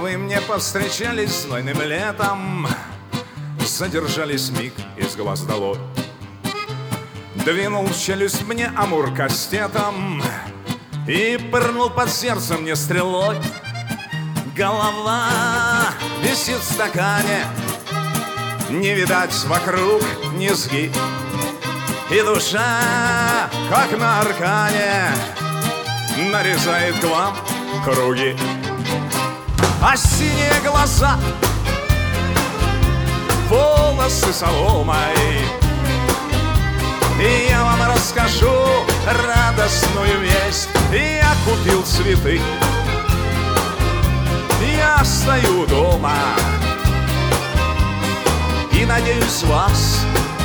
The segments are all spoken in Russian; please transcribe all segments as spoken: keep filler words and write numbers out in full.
вы мне повстречались знойным летом, задержались миг, из глаз долой. Двинул челюсть мне амур кастетом и пырнул под сердце мне стрелой. Голова висит в стакане, не видать вокруг низги, и душа, как на аркане, нарезает к вам круги. А синие глаза, волосы соломой, и я вам расскажу радостную весть. Я купил цветы, я стою дома и надеюсь вас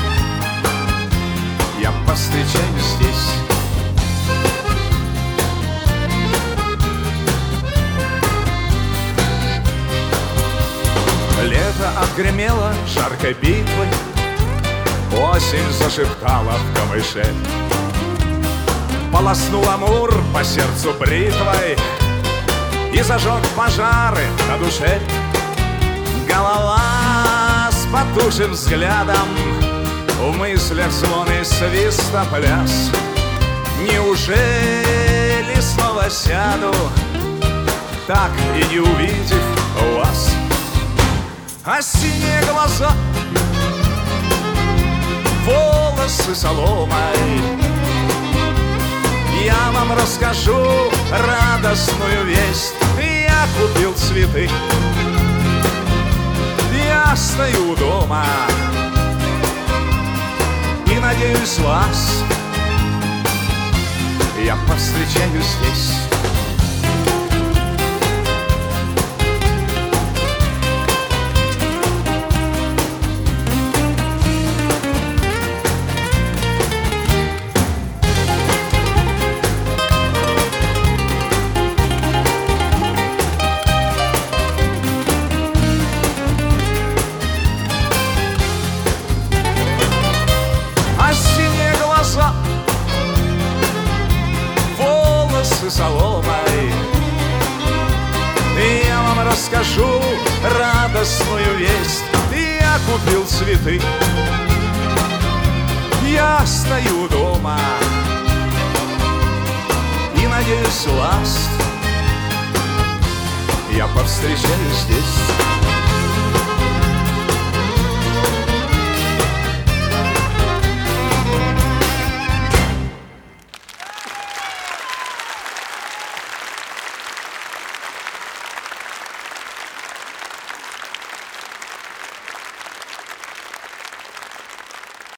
я повстречаю здесь. Лето отгремело жаркой битвой, осень зашептала в камыше. Полоснул амур по сердцу бритвой и зажег пожары на душе. Голова с потухшим взглядом, в мыслях звон и свистопляс. Неужели снова сяду, так и не увидев вас? А синие глаза, волосы соломой, я вам расскажу радостную весть. Я купил цветы, я стою дома и надеюсь вас я повстречаю здесь. Соломой, и я вам расскажу радостную весть. Я купил цветы, я стою дома и надеюсь вас я повстречаю здесь.